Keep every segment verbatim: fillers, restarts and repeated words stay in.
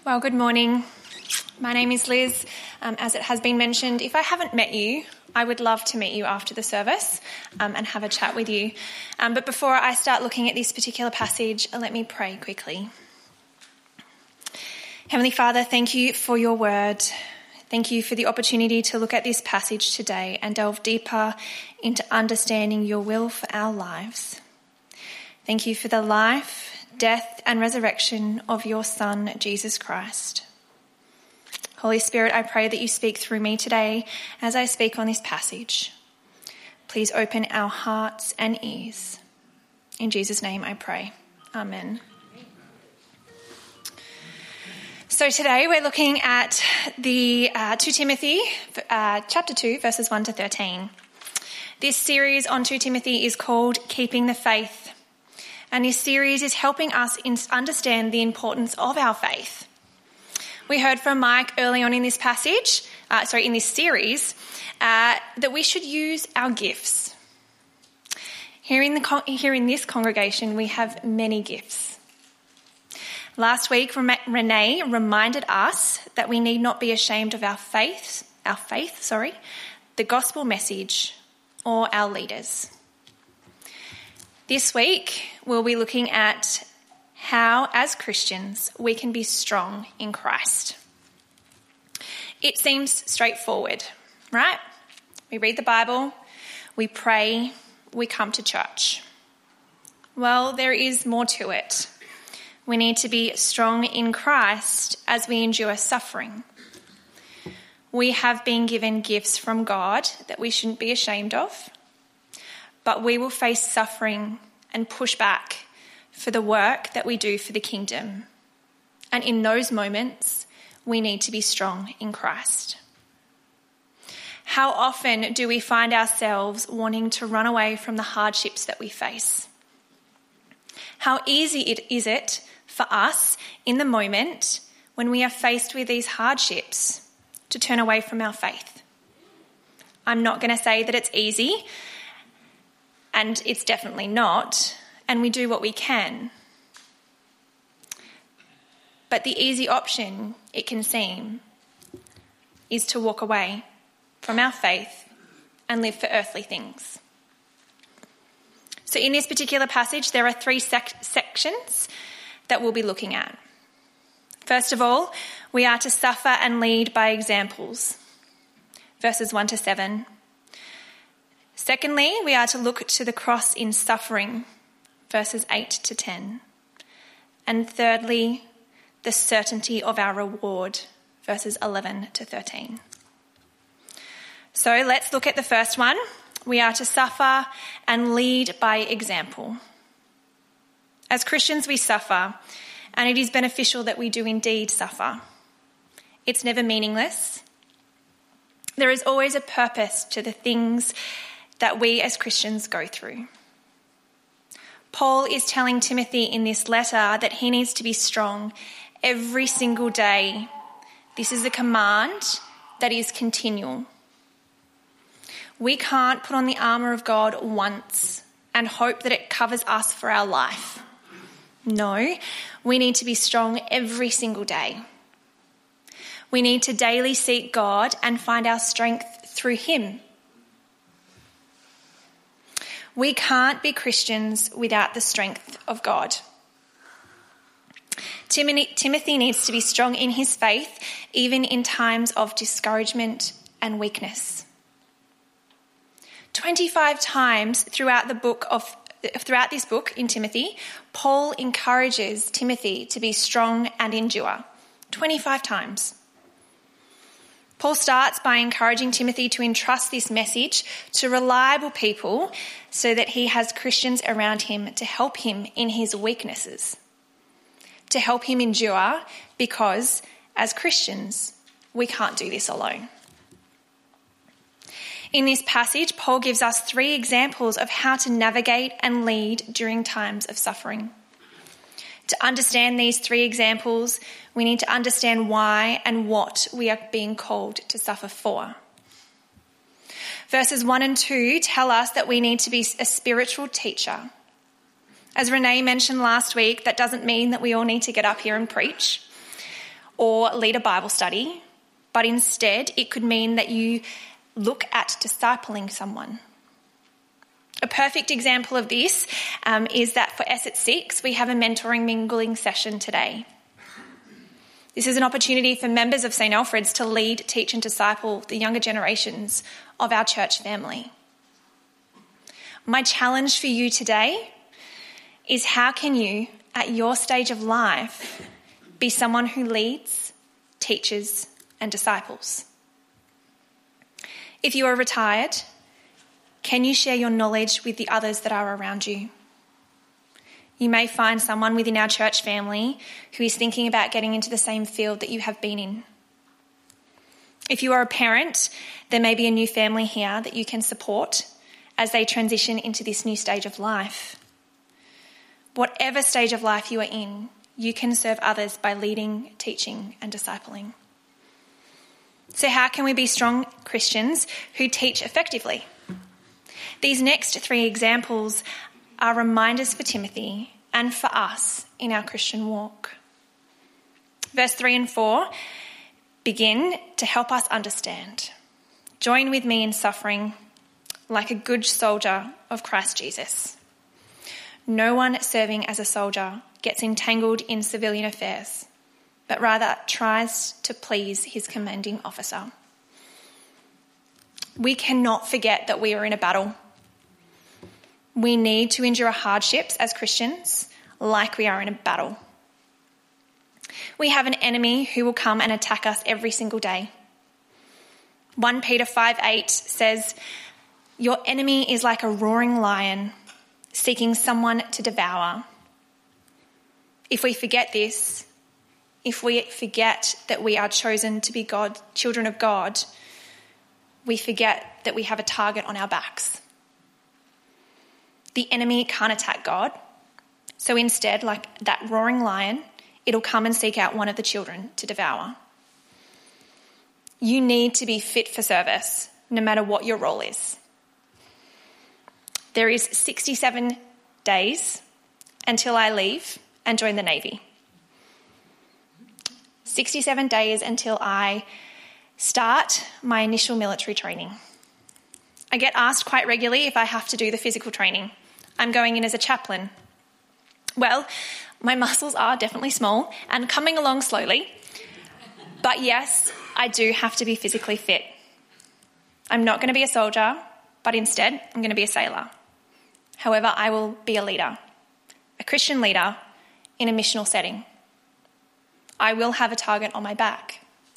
Well, good morning. My name is Liz. Um, as it has been mentioned, if I haven't met you, I would love to meet you after the service um, and have a chat with you. Um, but before I start looking at this particular passage, let me pray quickly. Heavenly Father, thank you for your word. Thank you for the opportunity to look at this passage today and delve deeper into understanding your will for our lives. Thank you for the life, death and resurrection of your Son, Jesus Christ. Holy Spirit, I pray that you speak through me today as I speak on this passage. Please open our hearts and ears. In Jesus' name I pray. Amen. So today we're looking at the uh, Second Timothy, uh, chapter two, verses one to thirteen. This series on Second Timothy is called Keeping the Faith. And this series is helping us in understand the importance of our faith. We heard from Mike early on in this passage, uh, sorry, in this series, uh, that we should use our gifts. Here in, the con- here in this congregation, we have many gifts. Last week, Renee reminded us that we need not be ashamed of our faith, our faith, sorry, the gospel message, or our leaders. This week, we'll be looking at how, as Christians, we can be strong in Christ. It seems straightforward, right? We read the Bible, we pray, we come to church. Well, there is more to it. We need to be strong in Christ as we endure suffering. We have been given gifts from God that we shouldn't be ashamed of, but we will face suffering and push back for the work that we do for the kingdom. And in those moments, we need to be strong in Christ. How often do we find ourselves wanting to run away from the hardships that we face? How easy it is it for us in the moment when we are faced with these hardships to turn away from our faith? I'm not going to say that it's easy, and it's definitely not, and we do what we can. But the easy option, it can seem, is to walk away from our faith and live for earthly things. So in this particular passage, there are three sec- sections that we'll be looking at. First of all, we are to suffer and lead by examples, verses one to seven. Secondly, we are to look to the cross in suffering, verses eight to ten. And thirdly, the certainty of our reward, verses eleven to thirteen. So let's look at the first one. We are to suffer and lead by example. As Christians, we suffer, and it is beneficial that we do indeed suffer. It's never meaningless. There is always a purpose to the things that we as Christians go through. Paul is telling Timothy in this letter that he needs to be strong every single day. This is a command that is continual. We can't put on the armour of God once and hope that it covers us for our life. No, we need to be strong every single day. We need to daily seek God and find our strength through him. We can't be Christians without the strength of God. Timothy needs to be strong in his faith, even in times of discouragement and weakness. twenty-five times throughout the book of throughout this book in Timothy, Paul encourages Timothy to be strong and endure. twenty-five times. Paul starts by encouraging Timothy to entrust this message to reliable people so that he has Christians around him to help him in his weaknesses, to help him endure, because as Christians, we can't do this alone. In this passage, Paul gives us three examples of how to navigate and lead during times of suffering. To understand these three examples, we need to understand why and what we are being called to suffer for. Verses one and two tell us that we need to be a spiritual teacher. As Renee mentioned last week, that doesn't mean that we all need to get up here and preach or lead a Bible study, but instead it could mean that you look at discipling someone. A perfect example of this um, is that for S at Six, we have a mentoring mingling session today. This is an opportunity for members of Saint Alfred's to lead, teach and disciple the younger generations of our church family. My challenge for you today is how can you, at your stage of life, be someone who leads, teaches and disciples? If you are retired, can you share your knowledge with the others that are around you? You may find someone within our church family who is thinking about getting into the same field that you have been in. If you are a parent, there may be a new family here that you can support as they transition into this new stage of life. Whatever stage of life you are in, you can serve others by leading, teaching and discipling. So how can we be strong Christians who teach effectively? These next three examples are reminders for Timothy and for us in our Christian walk. Verse three and four begin to help us understand. Join with me in suffering like a good soldier of Christ Jesus. No one serving as a soldier gets entangled in civilian affairs, but rather tries to please his commanding officer. We cannot forget that we are in a battle. We need to endure hardships as Christians like we are in a battle. We have an enemy who will come and attack us every single day. First Peter five eight says, "Your enemy is like a roaring lion, seeking someone to devour." If we forget this, if we forget that we are chosen to be God, children of God, we forget that we have a target on our backs. The enemy can't attack God, so instead, like that roaring lion, it'll come and seek out one of the children to devour. You need to be fit for service, no matter what your role is. There is sixty-seven days until I leave and join the Navy. sixty-seven days until I start my initial military training. I get asked quite regularly if I have to do the physical training. I'm going in as a chaplain. Well, my muscles are definitely small and coming along slowly. But yes, I do have to be physically fit. I'm not going to be a soldier, but instead I'm going to be a sailor. However, I will be a leader, a Christian leader in a missional setting. I will have a target on my back.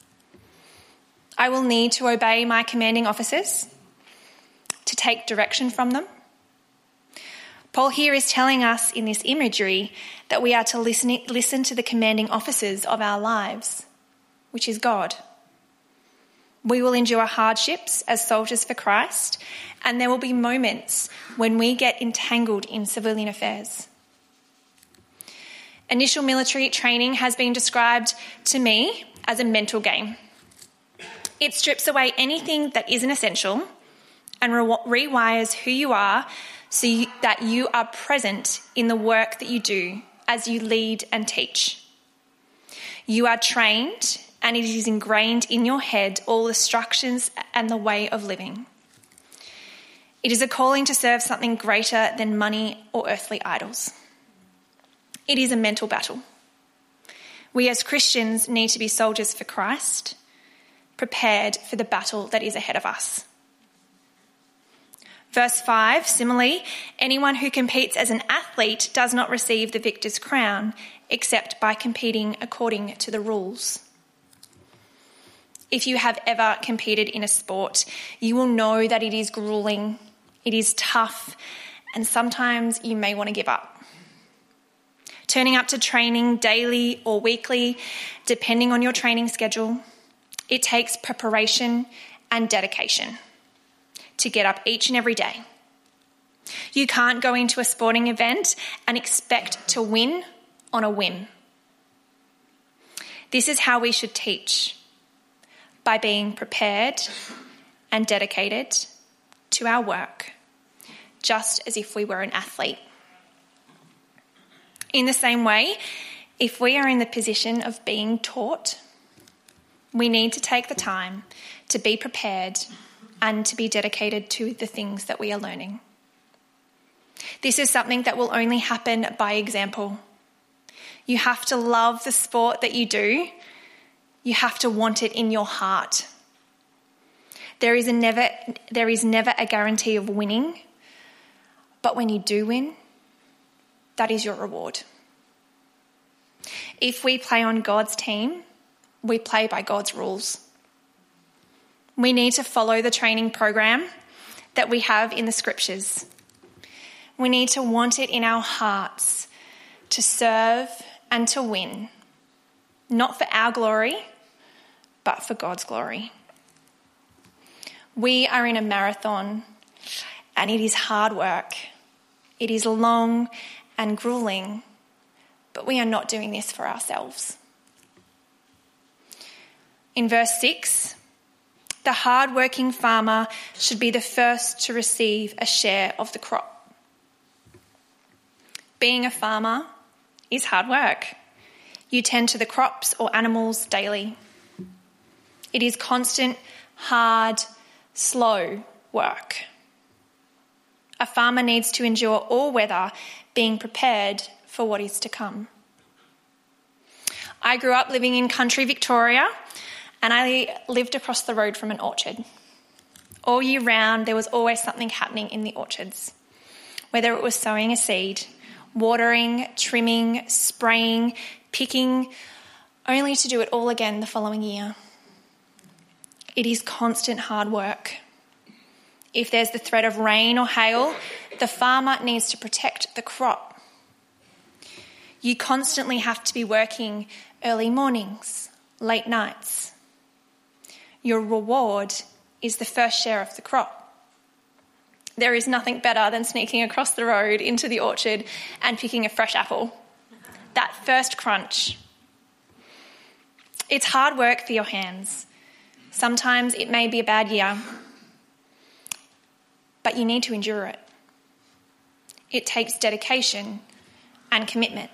I will need to obey my commanding officers, to take direction from them. Paul here is telling us in this imagery that we are to listen, listen to the commanding officers of our lives, which is God. We will endure hardships as soldiers for Christ, and there will be moments when we get entangled in civilian affairs. Initial military training has been described to me as a mental game. It strips away anything that isn't essential and re- rewires who you are so you, that you are present in the work that you do as you lead and teach. You are trained and it is ingrained in your head all the instructions and the way of living. It is a calling to serve something greater than money or earthly idols. It is a mental battle. We as Christians need to be soldiers for Christ, prepared for the battle that is ahead of us. Verse five, similarly, anyone who competes as an athlete does not receive the victor's crown except by competing according to the rules. If you have ever competed in a sport, you will know that it is grueling, it is tough, and sometimes you may want to give up. Turning up to training daily or weekly, depending on your training schedule, it takes preparation and dedication to get up each and every day. You can't go into a sporting event and expect to win on a whim. This is how we should teach, by being prepared and dedicated to our work, just as if we were an athlete. In the same way, if we are in the position of being taught, we need to take the time to be prepared and to be dedicated to the things that we are learning. This is something that will only happen by example. You have to love the sport that you do. You have to want it in your heart. There is a never, there is never a guarantee of winning, but when you do win, that is your reward. If we play on God's team, we play by God's rules. We need to follow the training program that we have in the scriptures. We need to want it in our hearts to serve and to win, not for our glory, but for God's glory. We are in a marathon, and it is hard work. It is long and grueling, but we are not doing this for ourselves. In verse six, the hard-working farmer should be the first to receive a share of the crop. Being a farmer is hard work. You tend to the crops or animals daily. It is constant, hard, slow work. A farmer needs to endure all weather, being prepared for what is to come. I grew up living in country Victoria, and I lived across the road from an orchard. All year round, there was always something happening in the orchards, whether it was sowing a seed, watering, trimming, spraying, picking, only to do it all again the following year. It is constant hard work. If there's the threat of rain or hail, the farmer needs to protect the crop. You constantly have to be working early mornings, late nights. Your reward is the first share of the crop. There is nothing better than sneaking across the road into the orchard and picking a fresh apple. That first crunch. It's hard work for your hands. Sometimes it may be a bad year, but you need to endure it. It takes dedication and commitment.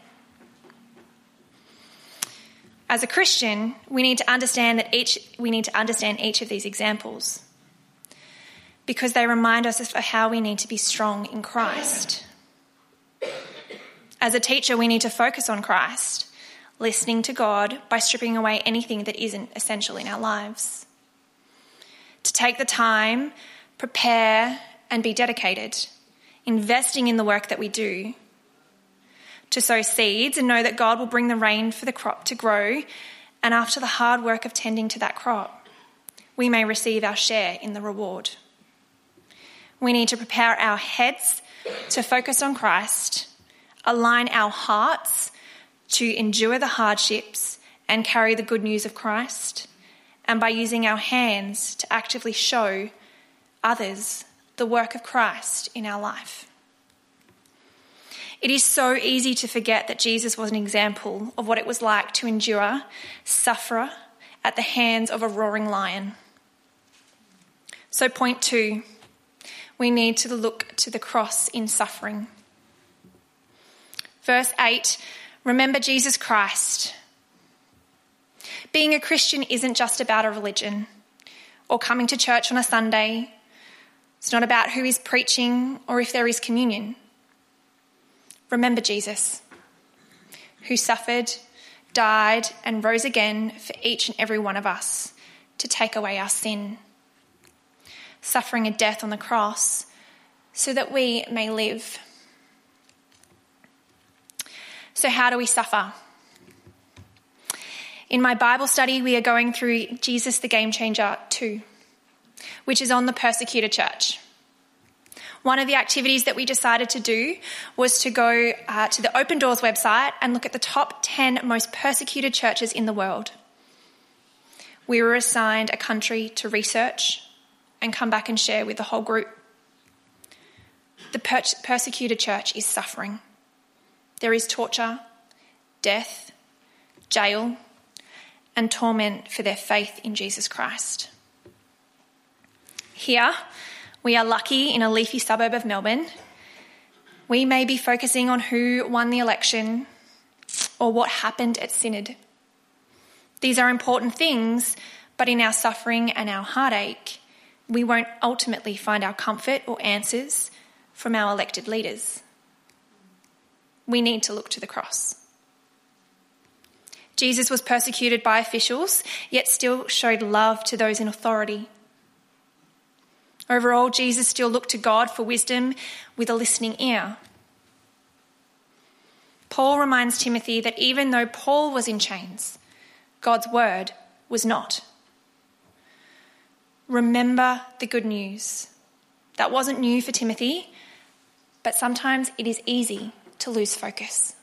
As a Christian, we need to understand that each we need to understand each of these examples, because they remind us of how we need to be strong in Christ. As a teacher, we need to focus on Christ, listening to God by stripping away anything that isn't essential in our lives. To take the time, prepare, and be dedicated, investing in the work that we do. To sow seeds and know that God will bring the rain for the crop to grow, and after the hard work of tending to that crop, we may receive our share in the reward. We need to prepare our heads to focus on Christ, align our hearts to endure the hardships and carry the good news of Christ, and by using our hands to actively show others the work of Christ in our life. It is so easy to forget that Jesus was an example of what it was like to endure, suffer at the hands of a roaring lion. So point two, we need to look to the cross in suffering. Verse eight, remember Jesus Christ. Being a Christian isn't just about a religion or coming to church on a Sunday. It's not about who is preaching or if there is communion. Remember Jesus, who suffered, died, and rose again for each and every one of us to take away our sin, suffering a death on the cross so that we may live. So how do we suffer? In my Bible study, we are going through Jesus the Game Changer two, which is on the persecuted church. One of the activities that we decided to do was to go uh, to the Open Doors website and look at the top ten most persecuted churches in the world. We were assigned a country to research and come back and share with the whole group. The per- persecuted church is suffering. There is torture, death, jail, and torment for their faith in Jesus Christ. Here, we are lucky in a leafy suburb of Melbourne. We may be focusing on who won the election or what happened at Synod. These are important things, but in our suffering and our heartache, we won't ultimately find our comfort or answers from our elected leaders. We need to look to the cross. Jesus was persecuted by officials, yet still showed love to those in authority. Overall, Jesus still looked to God for wisdom with a listening ear. Paul reminds Timothy that even though Paul was in chains, God's word was not. Remember the good news. That wasn't new for Timothy, but sometimes it is easy to lose focus.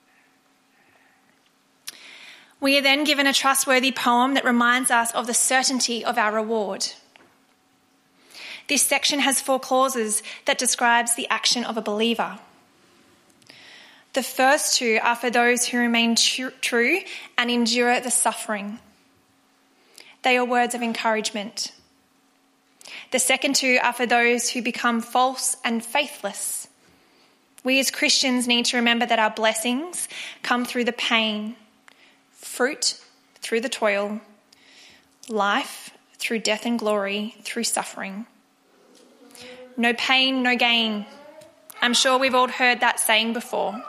We are then given a trustworthy poem that reminds us of the certainty of our reward. This section has four clauses that describes the action of a believer. The first two are for those who remain tr- true and endure the suffering. They are words of encouragement. The second two are for those who become false and faithless. We as Christians need to remember that our blessings come through the pain, fruit through the toil, life through death and glory through suffering. No pain, no gain. I'm sure we've all heard that saying before.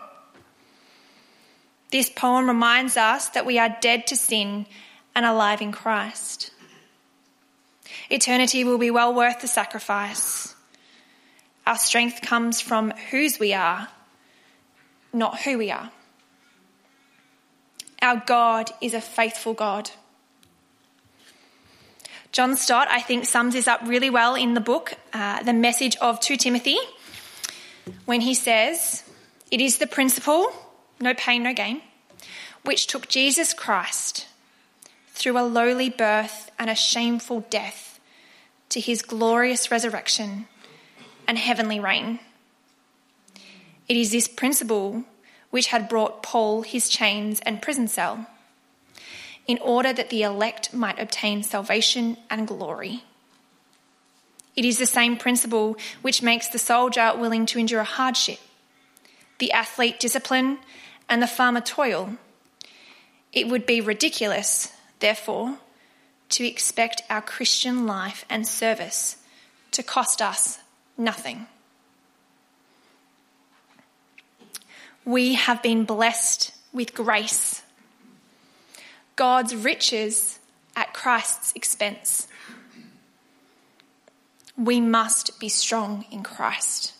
This poem reminds us that we are dead to sin and alive in Christ. Eternity will be well worth the sacrifice. Our strength comes from whose we are, not who we are. Our God is a faithful God. John Stott, I think, sums this up really well in the book, uh, The Message of to Timothy, when he says, "It is the principle, no pain, no gain, which took Jesus Christ through a lowly birth and a shameful death to his glorious resurrection and heavenly reign. It is this principle which had brought Paul his chains and prison cell, in order that the elect might obtain salvation and glory. It is the same principle which makes the soldier willing to endure hardship, the athlete discipline, and the farmer toil. It would be ridiculous, therefore, to expect our Christian life and service to cost us nothing. We have been blessed with grace, God's riches at Christ's expense. We must be strong in Christ."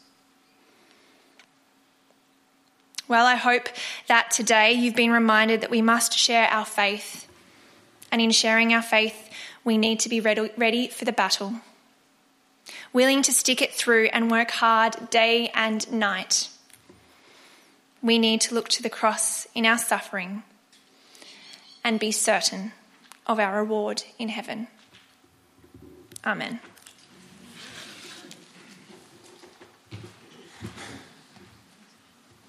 Well, I hope that today you've been reminded that we must share our faith. And in sharing our faith, we need to be ready, ready for the battle, willing to stick it through and work hard day and night. We need to look to the cross in our suffering and be certain of our reward in heaven. Amen.